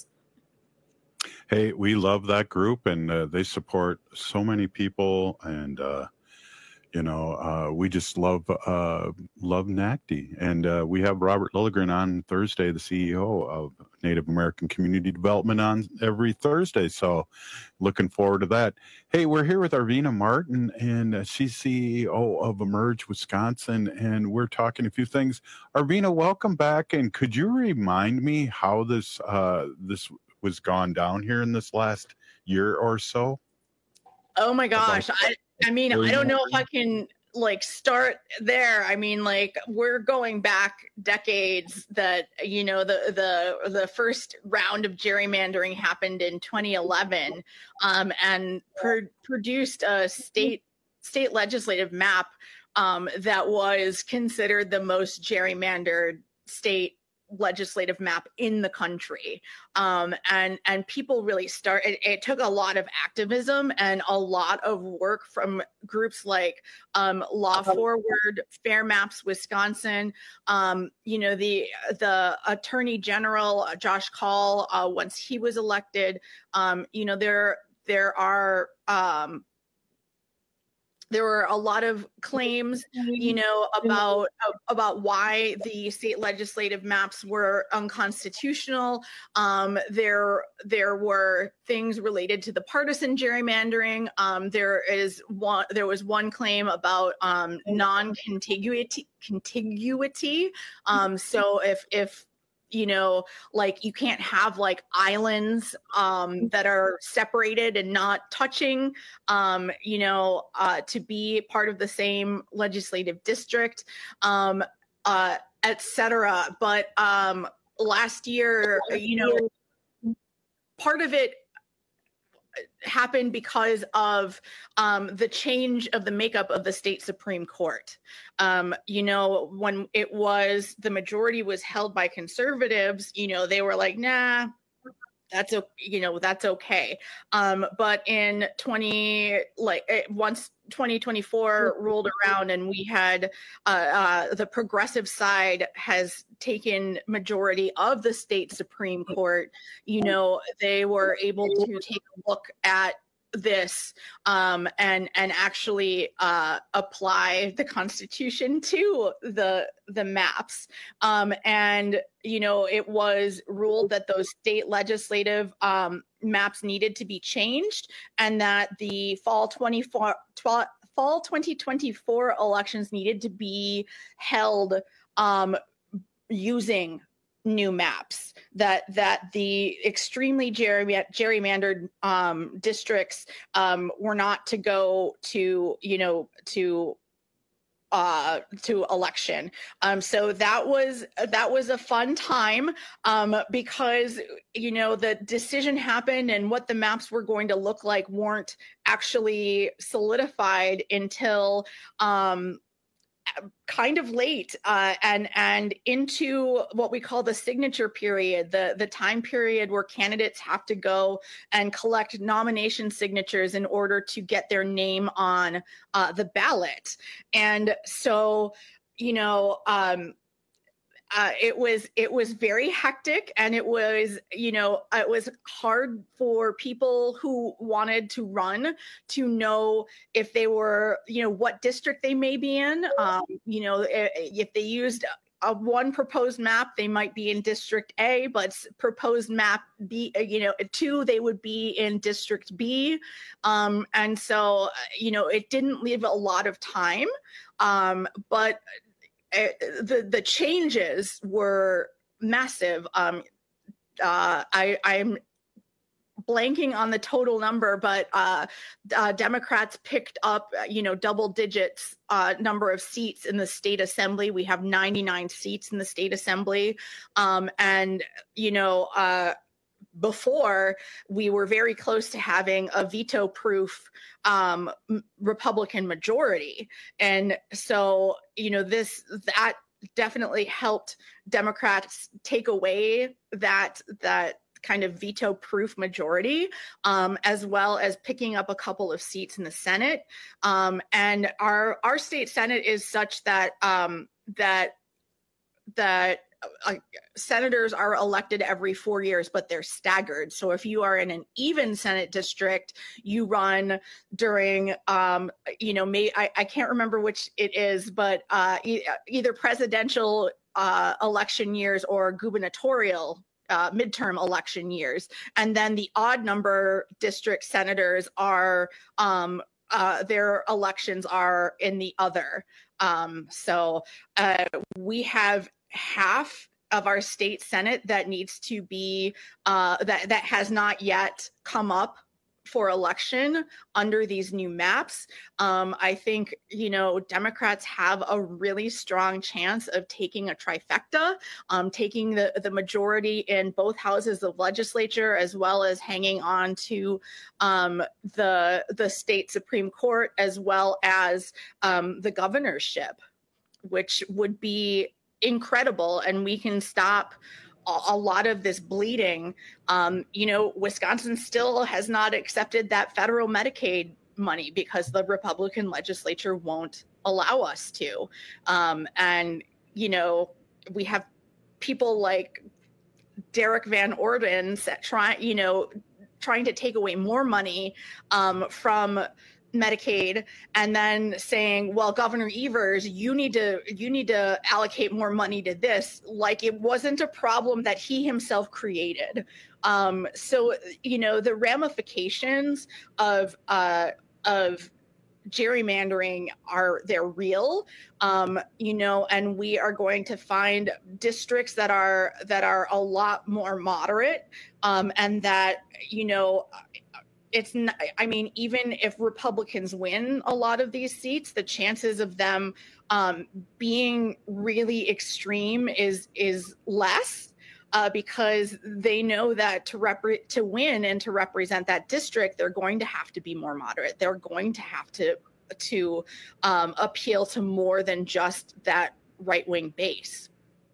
Hey, we love that group, and uh, they support so many people, and uh, you know, uh, we just love uh, love N A C D. And uh, we have Robert Lilligren on Thursday, the C E O of Native American Community Development, on every Thursday. So looking forward to that. Hey, we're here with Arvina Martin, and uh, she's C E O of Emerge Wisconsin, and we're talking a few things. Arvina, welcome back. And could you remind me how this uh, this was gone down here in this last year or so? Oh my gosh. I, I mean, I don't know if I can like start there. I mean, like we're going back decades that, you know, the, the, the first round of gerrymandering happened in twenty eleven um, and pr- produced a state, state legislative map um, that was considered the most gerrymandered state legislative map in the country. Um, and, and people really start, it, it took a lot of activism and a lot of work from groups like um, Law Forward, Fair Maps Wisconsin, um, you know, the, the Attorney General, uh, Josh Kaul, uh, once he was elected, um, you know, there, there are, um, there were a lot of claims, you know, about about why the state legislative maps were unconstitutional. Um, there there were things related to the partisan gerrymandering. Um, there is one. There was one claim about um, non-contiguity. Contiguity. Um, so if if you know, like you can't have like islands um, that are separated and not touching, um, you know, uh, to be part of the same legislative district, um, uh, et cetera. But um, last year, you know, part of it happened because of um, the change of the makeup of the state Supreme Court. Um, you know, when it was, the majority was held by conservatives, you know, they were like, nah, that's, you know, that's okay. Um, but in twenty, like once twenty twenty-four rolled around and we had uh, uh, the progressive side has taken majority of the state Supreme Court, you know, they were able to take a look at this um, and and actually uh, apply the Constitution to the the maps. Um, and, you know, it was ruled that those state legislative um, maps needed to be changed and that the fall twenty-four, fall twenty twenty-four elections needed to be held um, using new maps, that that the extremely gerry, gerrymandered um, districts um, were not to go to, you know, to uh to election. Um so that was that was a fun time um because, you know, the decision happened and what the maps were going to look like weren't actually solidified until um kind of late uh, and and into what we call the signature period, the the time period where candidates have to go and collect nomination signatures in order to get their name on uh, the ballot. And so, you know, um, Uh, it was it was very hectic, and it was, you know, it was hard for people who wanted to run to know if they were, you know, what district they may be in. Um, you know, if, if they used a one proposed map, they might be in District A, but proposed map B, you know, two, they would be in District B. Um, and so, you know, it didn't leave a lot of time, um, but Uh, the the changes were massive. Um, uh, I, I'm blanking on the total number, but uh, uh, Democrats picked up, you know, double digits uh, number of seats in the state assembly. We have ninety-nine seats in the state assembly, um, and you know. Uh, before, we were very close to having a veto-proof um, Republican majority. And so, you know, this that definitely helped Democrats take away that that kind of veto-proof majority, um, as well as picking up a couple of seats in the Senate. Um, and our our state Senate is such that um, that that uh, senators are elected every four years, but they're staggered. So if you are in an even Senate district, you run during, um, you know, may I, I can't remember which it is, but uh, e- either presidential uh, election years or gubernatorial Uh, midterm election years. And then the odd number district senators are, um, uh, their elections are in the other. Um, so uh, we have half of our state Senate that needs to be, uh, that, that has not yet come up for election under these new maps. Um, I think, you know, Democrats have a really strong chance of taking a trifecta, um, taking the, the majority in both houses of legislature, as well as hanging on to um, the, the state Supreme Court, as well as um, the governorship, which would be incredible. And we can stop a lot of this bleeding. Um, you know, Wisconsin still has not accepted that federal Medicaid money because the Republican legislature won't allow us to. Um, and, you know, we have people like Derek Van Orden trying, you know, trying to take away more money um, from Medicaid, and then saying, well, Governor Evers, you need to you need to allocate more money to this, like it wasn't a problem that he himself created. Um, so, you know, the ramifications of uh, of gerrymandering are they're real, um, you know, and we are going to find districts that are that are a lot more moderate, um, and that, you know, it's not, I mean, even if Republicans win a lot of these seats, the chances of them um, being really extreme is is less uh, because they know that to rep- to win and to represent that district, they're going to have to be more moderate. They're going to have to to um, appeal to more than just that right-wing base.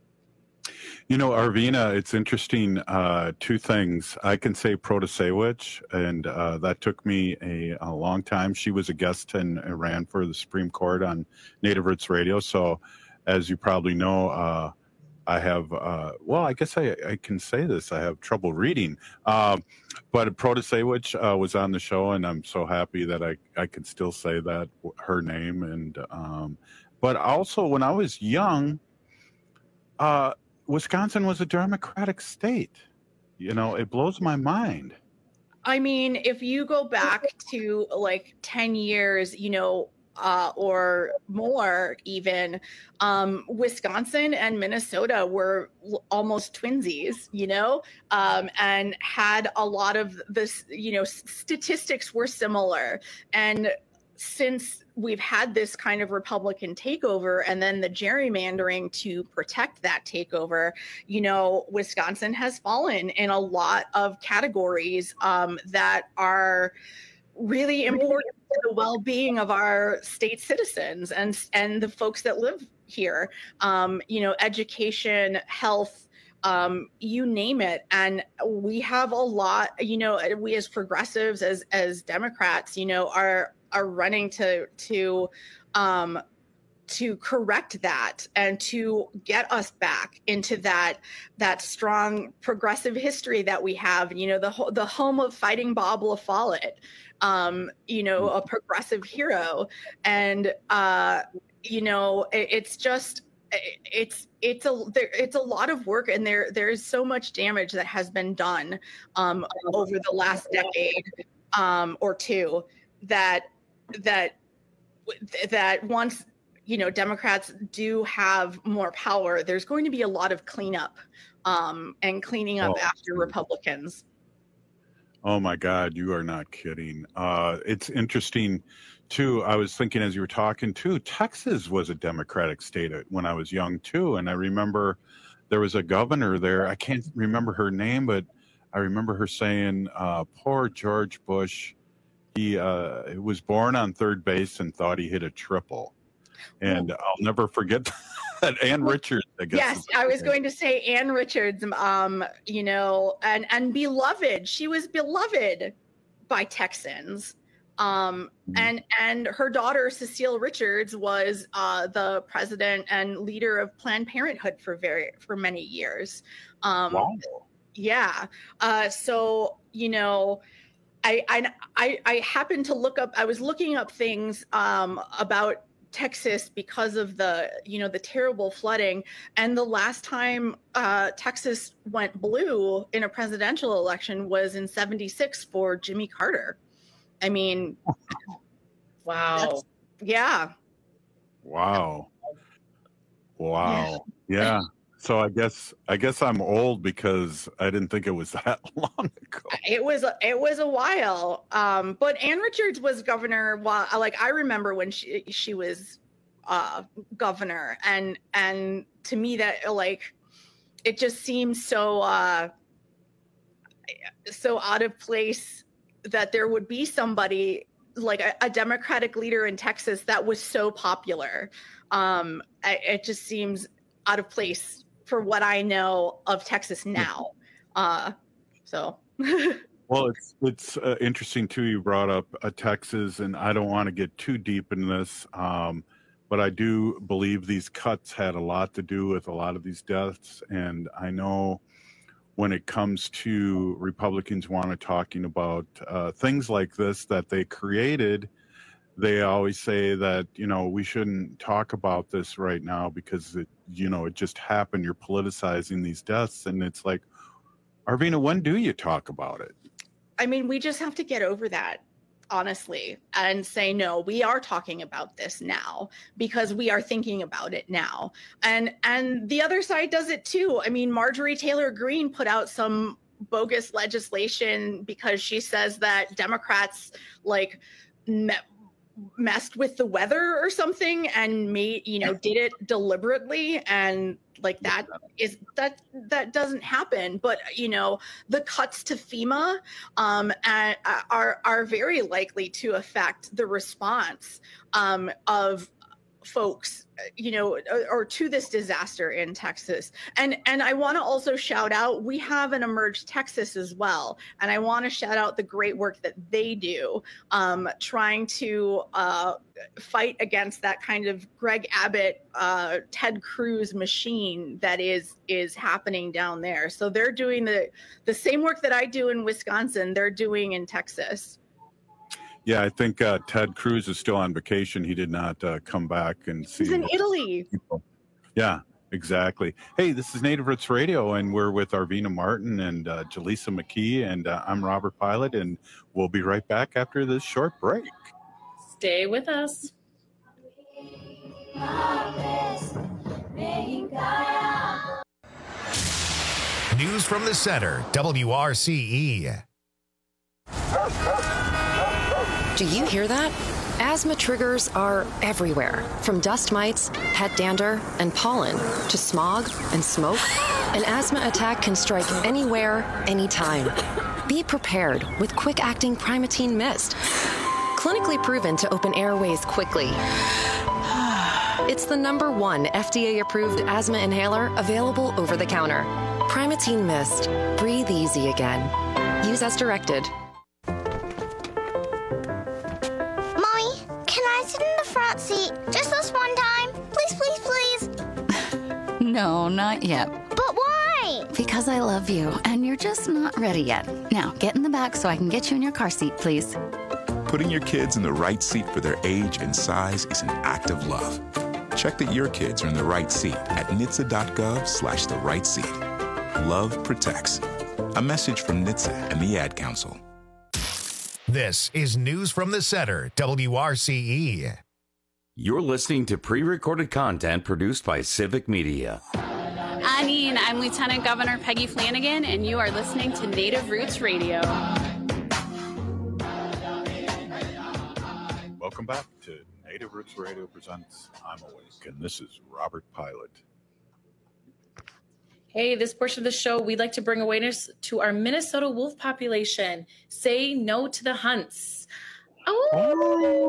You know, Arvina, it's interesting. Uh, two things. I can say Protasewicz, and uh, that took me a, a long time. She was a guest and ran for the Supreme Court on Native Roots Radio. So, as you probably know, uh, I have, uh, well, I guess I, I can say this. I have trouble reading. Uh, but Protasewicz uh, was on the show, and I'm so happy that I, I can still say that, her name. And um, but also, when I was young, uh, Wisconsin was a Democratic state. You know, it blows my mind. I mean, if you go back to like ten years, you know, uh, or more even, um, Wisconsin and Minnesota were l- almost twinsies, you know, um, and had a lot of this, you know, s- statistics were similar. And since we've had this kind of Republican takeover and then the gerrymandering to protect that takeover, you know, Wisconsin has fallen in a lot of categories um, that are really important to the well-being of our state citizens and and the folks that live here. Um, you know, education, health, um, you name it. And we have a lot, you know, we as progressives, as as Democrats, you know, are are running to to um, to correct that and to get us back into that that strong progressive history that we have. You know, the ho- the home of Fighting Bob La Follette, um, you know, a progressive hero, and uh, you know, it, it's just it's it's a there, it's a lot of work, and there there's so much damage that has been done um, over the last decade um, or two that. that that once, you know, Democrats do have more power, there's going to be a lot of cleanup um, and cleaning up Oh. after Republicans. Oh my God, you are not kidding. Uh, it's interesting too. I was thinking as you were talking too, Texas was a Democratic state when I was young too. And I remember there was a governor there. I can't remember her name, but I remember her saying, uh, poor George Bush, he uh, was born on third base and thought he hit a triple. And I'll never forget that. Ann Richards, I guess. Yes, I was going to say Ann Richards, um, you know, and, and beloved. She was beloved by Texans. Um, and and her daughter, Cecile Richards, was uh, the president and leader of Planned Parenthood for very for many years. Um, wow. Yeah. Uh, so, you know, I, I, I happened to look up, I was looking up things um, about Texas because of the, you know, the terrible flooding. And the last time uh, Texas went blue in a presidential election was in seventy-six for Jimmy Carter. I mean, wow. Yeah. Wow. Wow. Yeah. yeah. So I guess I guess I'm old because I didn't think it was that long ago. It was it was a while, um, but Ann Richards was governor. While like I remember when she she was uh, governor, and and to me that like it just seems so uh, so out of place that there would be somebody like a, a Democratic leader in Texas that was so popular. Um, it, it just seems out of place for what I know of Texas now. Uh, so. Well, it's it's uh, interesting too. You brought up uh, Texas, and I don't want to get too deep in this, um, but I do believe these cuts had a lot to do with a lot of these deaths. And I know when it comes to Republicans want to talking about uh, things like this that they created, they always say that, you know, we shouldn't talk about this right now because, it, you know, it just happened. You're politicizing these deaths. And it's like, Arvina, when do you talk about it? I mean, we just have to get over that, honestly, and say, no, we are talking about this now because we are thinking about it now. And and the other side does it too. I mean, Marjorie Taylor Greene put out some bogus legislation because she says that Democrats like me- messed with the weather or something and made, you know, did it deliberately. And like that is that that doesn't happen. But, you know, the cuts to FEMA um, and, uh, are are very likely to affect the response um, of folks, you know, or, or to this disaster in Texas. And and I want to also shout out, we have an Emerge Texas as well. And I want to shout out the great work that they do, um, trying to uh, fight against that kind of Greg Abbott, uh, Ted Cruz machine that is is happening down there. So they're doing the the same work that I do in Wisconsin, they're doing in Texas. Yeah, I think uh, Ted Cruz is still on vacation. He did not uh, come back and see. He's in Italy. People. Yeah, exactly. Hey, this is Native Roots Radio, and we're with Arvina Martin and uh, Jaleesa McKee, and uh, I'm Robert Pilot, and we'll be right back after this short break. Stay with us. News from the center, W R C E. Do you hear that? Asthma triggers are everywhere, from dust mites, pet dander, and pollen, to smog and smoke. An asthma attack can strike anywhere, anytime. Be prepared with quick-acting Primatene Mist. Clinically proven to open airways quickly. It's the number one F D A-approved asthma inhaler available over the counter. Primatene Mist. Breathe easy again. Use as directed. Front seat, just this one time. Please, please, please. No, not yet. But why? Because I love you, and you're just not ready yet. Now, get in the back so I can get you in your car seat, please. Putting your kids in the right seat for their age and size is an act of love. Check that your kids are in the right seat at N H T S A dot gov slash the right seat. Love protects. A message from N H T S A and the Ad Council. This is News from the Center, W R C E. You're listening to pre-recorded content produced by Civic Media. I mean, I'm Lieutenant Governor Peggy Flanagan, and you are listening to Native Roots Radio. Welcome back to Native Roots Radio presents I'm Awake, and this is Robert Pilot. Hey, this portion of the show, we'd like to bring awareness to our Minnesota wolf population. Say no to the hunts. Oh.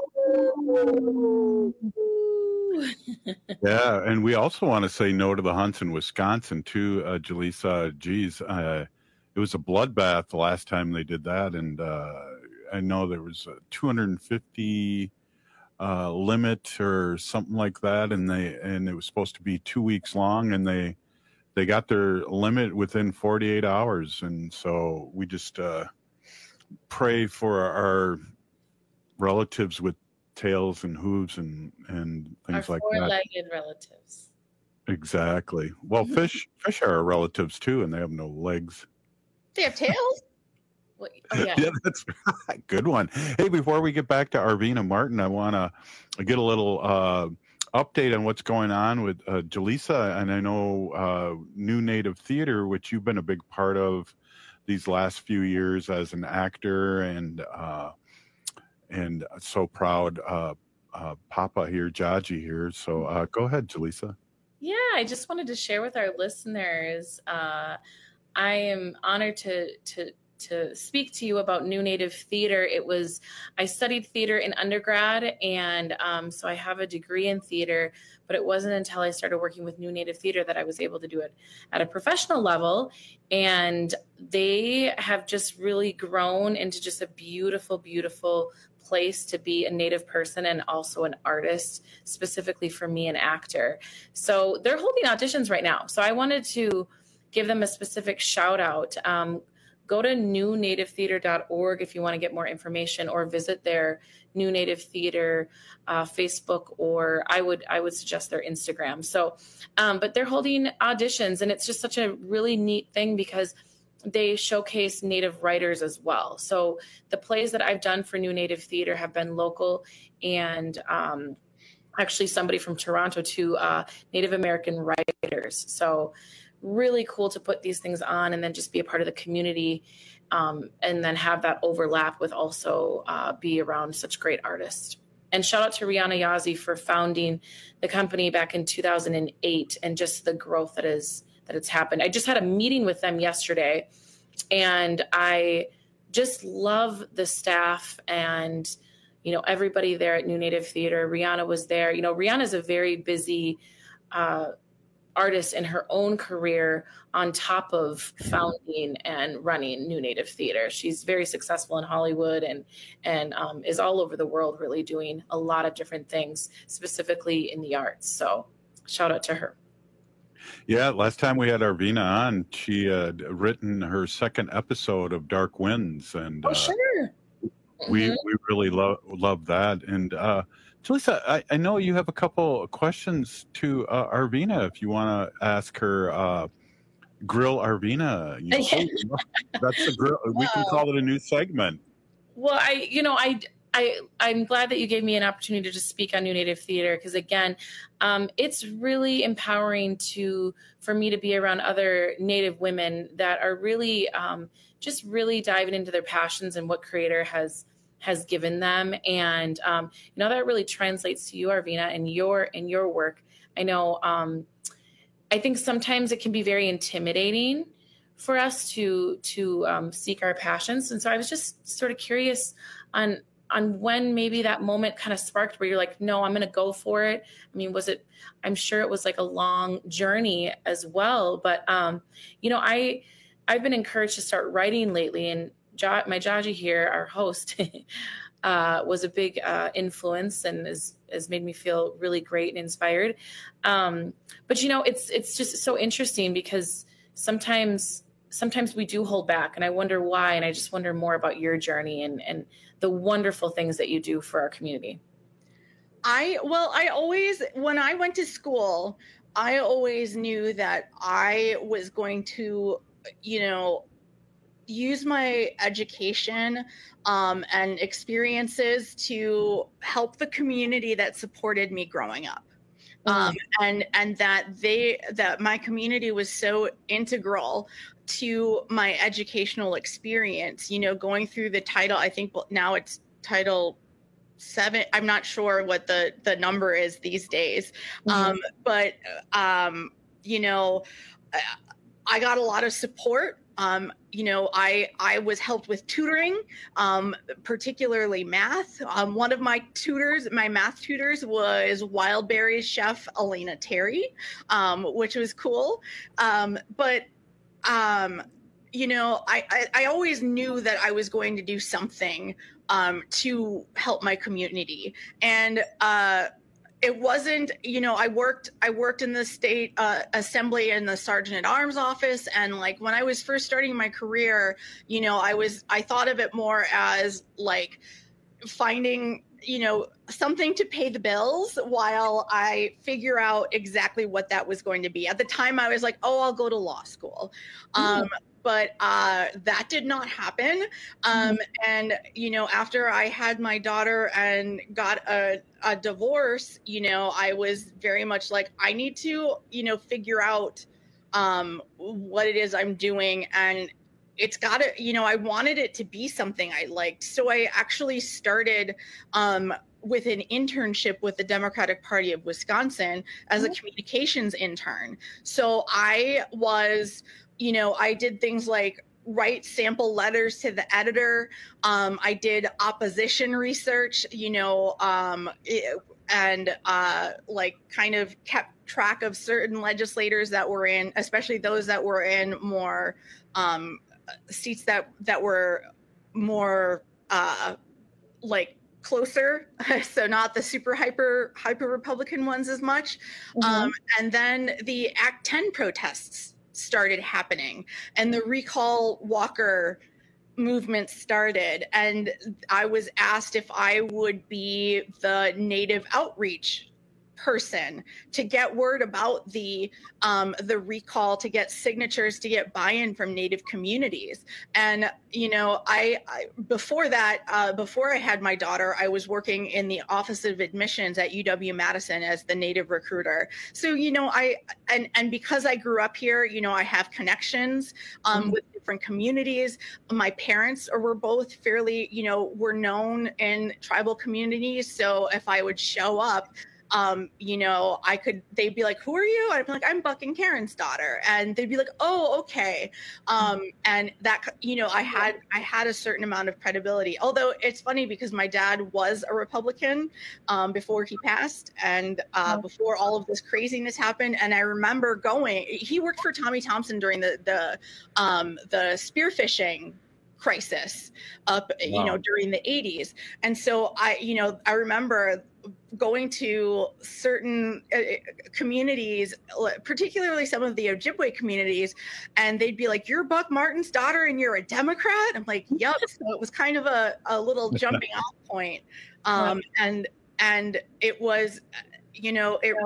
Yeah, and we also want to say no to the hunts in Wisconsin too, uh, Jaleesa. Geez, uh, it was a bloodbath the last time they did that, and uh, I know there was a two hundred fifty uh, limit or something like that, and they and it was supposed to be two weeks long, and they they got their limit within forty-eight hours, and so we just uh, pray for our relatives with tails and hooves and and things our like that. Four-legged relatives. Exactly. Well, fish fish are our relatives too, and they have no legs. They have tails? What? Oh, yeah. Yeah, that's right. Good one. Hey, before we get back to Arvina Martin, I want to get a little uh, update on what's going on with uh, Jaleesa, and I know uh, New Native Theater, which you've been a big part of these last few years as an actor, and uh, and so proud, uh, uh, Papa here, Jaji here. So uh, go ahead, Jaleesa. Yeah, I just wanted to share with our listeners. Uh, I am honored to to to speak to you about New Native Theater. It was I studied theater in undergrad, and um, so I have a degree in theater. But it wasn't until I started working with New Native Theater that I was able to do it at a professional level. And they have just really grown into just a beautiful, beautiful place to be a Native person and also an artist, specifically for me, an actor. So they're holding auditions right now. So I wanted to give them a specific shout out. Um, go to new native theater dot org if you want to get more information, or visit their New Native Theater uh, Facebook, or I would I would suggest their Instagram. So, um, but they're holding auditions, and it's just such a really neat thing because they showcase Native writers as well. So the plays that I've done for New Native Theater have been local, and um, actually somebody from Toronto to uh, Native American writers. So really cool to put these things on and then just be a part of the community, um, and then have that overlap with also uh, be around such great artists. And shout out to Rihanna Yazzie for founding the company back in two thousand eight, and just the growth that is that it's happened. I just had a meeting with them yesterday, and I just love the staff and, you know, everybody there at New Native Theater. Rihanna was there. You know, Rihanna's a very busy uh, artist in her own career on top of founding and running New Native Theater. She's very successful in Hollywood and and um, is all over the world, really doing a lot of different things, specifically in the arts. So shout out to her. Yeah, last time we had Arvina on, she had written her second episode of Dark Winds, and oh, sure. uh, we Mm-hmm. we really love love that. And uh, Jaleesa, I, I know you have a couple of questions to uh, Arvina. If you want to ask her, uh, grill Arvina. You know, that's the grill. We can call it a new segment. Well, I, you know, I, I, I'm glad that you gave me an opportunity to speak on New Native Theater, because again, um, it's really empowering to for me to be around other Native women that are really um, just really diving into their passions and what Creator has has given them, and um, you know that really translates to you, Arvina, and your and your work. I know. Um, I think sometimes it can be very intimidating for us to to um, seek our passions, and so I was just sort of curious on. on when maybe that moment kind of sparked where you're like, no, I'm going to go for it. I mean, was it, I'm sure it was like a long journey as well, but, um, you know, I, I've been encouraged to start writing lately, and jo- my Jaji here, our host, uh, was a big, uh, influence and has, has made me feel really great and inspired. Um, but you know, it's, it's just so interesting because sometimes, sometimes we do hold back, and I wonder why. And I just wonder more about your journey and, and the wonderful things that you do for our community. I, well, I always, when I went to school, I always knew that I was going to, you know, use my education um, and experiences to help the community that supported me growing up. Um, and and that they that my community was so integral to my educational experience. You know, going through the title, I think now it's title seven. I'm not sure what the the number is these days, mm-hmm. um, but um, you know. I got a lot of support. Um, you know, I I was helped with tutoring, um, particularly math. Um, one of my tutors, my math tutors, was Wildberries chef Elena Terry, um, which was cool. Um, but um, you know, I, I I always knew that I was going to do something um, to help my community, and uh, it wasn't, you know, I worked, I worked in the state uh, assembly in the sergeant at arms office. And like, when I was first starting my career, you know, I was, I thought of it more as like finding, you know, something to pay the bills while I figure out exactly what that was going to be. At the time I was like, oh, I'll go to law school. Um, mm. But uh, that did not happen. Um, and, you know, after I had my daughter and got a, a divorce, you know, I was very much like, I need to, you know, figure out um, what it is I'm doing. And it's got to, you know, I wanted it to be something I liked. So I actually started um, with an internship with the Democratic Party of Wisconsin as a communications intern. So I was, you know, I did things like write sample letters to the editor. Um, I did opposition research, you know, um, it, and uh, like kind of kept track of certain legislators that were in, especially those that were in more um, seats that that were more uh, like closer, so not the super hyper hyper Republican ones as much. Mm-hmm. Um, and then the Act ten protests started happening and the Recall Walker movement started, and I was asked if I would be the Native outreach person to get word about the um, the recall, to get signatures, to get buy-in from Native communities. And you know, I, I before that, uh, before I had my daughter, I was working in the Office of Admissions at U W Madison as the Native recruiter. So you know, I and and because I grew up here, you know, I have connections um, mm-hmm. with different communities. My parents were both fairly, you know, were known in tribal communities. So if I would show up, Um, you know, I could, they'd be like, who are you? I'd be like, I'm Buck and Karen's daughter. And they'd be like, oh, okay. Um, and that, you know, I had, I had a certain amount of credibility, although it's funny because my dad was a Republican, um, before he passed and, uh, before all of this craziness happened. And I remember going, he worked for Tommy Thompson during the, the, um, the spearfishing crisis up, wow. you know, during the eighties. And so I, you know, I remember going to certain uh, communities, particularly some of the Ojibwe communities, and they'd be like, you're Buck Martin's daughter and you're a Democrat? I'm like, yep. So it was kind of a, a little jumping off point. Um, and, and it was, you know, it,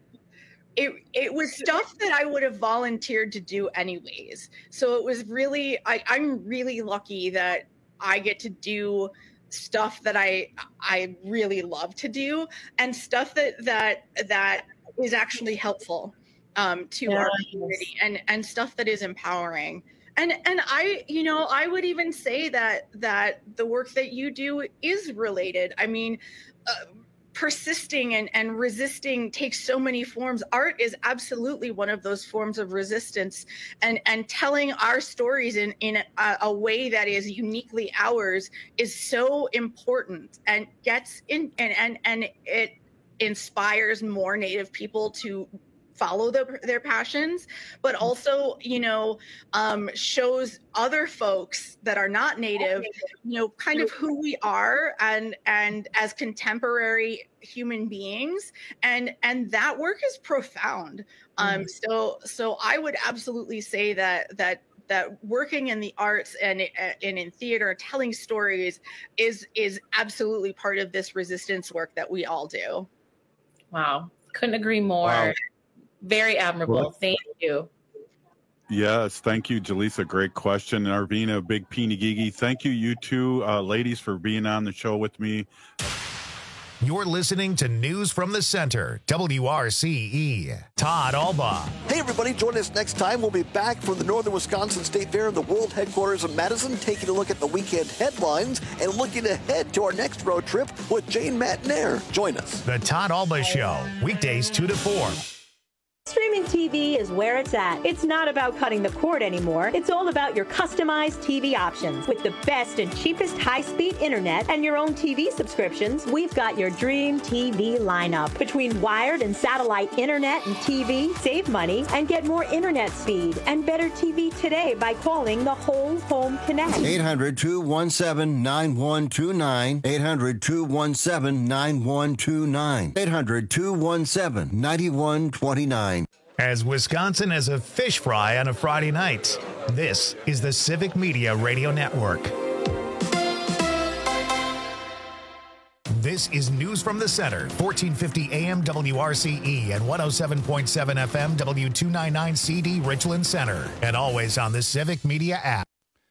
it, it was stuff that I would have volunteered to do anyways. So it was really, I, I'm really lucky that I get to do stuff that I I really love to do, and stuff that that that is actually helpful um, to yes. our community, and and stuff that is empowering. And and I, you know, I would even say that that the work that you do is related. I mean, uh, persisting and, and resisting takes so many forms. Art is absolutely one of those forms of resistance, and, and telling our stories in, in a, a way that is uniquely ours is so important, and gets in and, and, and it inspires more Native people to follow the, their passions, but also, you know, um, shows other folks that are not Native, you know, kind of who we are, and and as contemporary human beings, and and that work is profound. Um, mm-hmm. So so I would absolutely say that that that working in the arts and, and in theater, telling stories is is absolutely part of this resistance work that we all do. Wow, couldn't agree more. Wow. Very admirable. Well, thank you. Yes, thank you, Jaleesa. Great question. And Arvina, big peeny gigi. Thank you, you two uh, ladies, for being on the show with me. You're listening to News from the Center, W R C E. Todd Alba. Hey, everybody, join us next time. We'll be back from the Northern Wisconsin State Fair in the world headquarters of Madison, taking a look at the weekend headlines and looking ahead to our next road trip with Jane Matnair. Join us. The Todd Alba Show, weekdays two to four. Streaming T V is where it's at. It's not about cutting the cord anymore. It's all about your customized T V options. With the best and cheapest high-speed internet and your own T V subscriptions, we've got your dream T V lineup. Between wired and satellite internet and T V, save money and get more internet speed and better T V today by calling the Whole Home Connect. eight hundred, two one seven, nine one two nine. eight hundred, two one seven, nine one two nine. eight hundred, two one seven, nine one two nine. As Wisconsin as a fish fry on a Friday night, this is the Civic Media Radio Network. This is News from the Center, fourteen fifty A M W R C E and one oh seven point seven F M W two ninety-nine C D Richland Center, and always on the Civic Media app.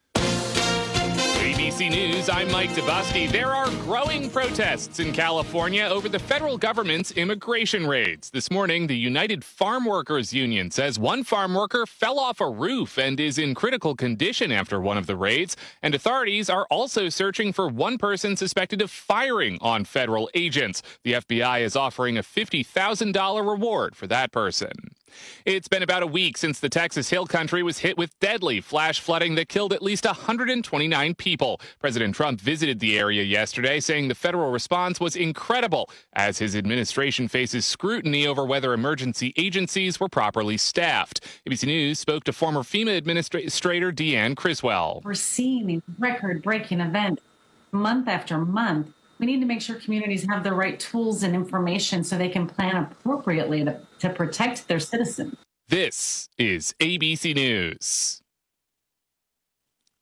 A B C News, I'm Mike DeBusky. There are growing protests in California over the federal government's immigration raids. This morning, the United Farm Workers Union says one farm worker fell off a roof and is in critical condition after one of the raids. And authorities are also searching for one person suspected of firing on federal agents. The F B I is offering a fifty thousand dollars reward for that person. It's been about a week since the Texas Hill Country was hit with deadly flash flooding that killed at least one hundred twenty-nine people. President Trump visited the area yesterday, saying the federal response was incredible, as his administration faces scrutiny over whether emergency agencies were properly staffed. A B C News spoke to former FEMA Administrator Deanne Criswell. We're seeing these record-breaking events month after month. We need to make sure communities have the right tools and information so they can plan appropriately to, to protect their citizens. This is A B C News.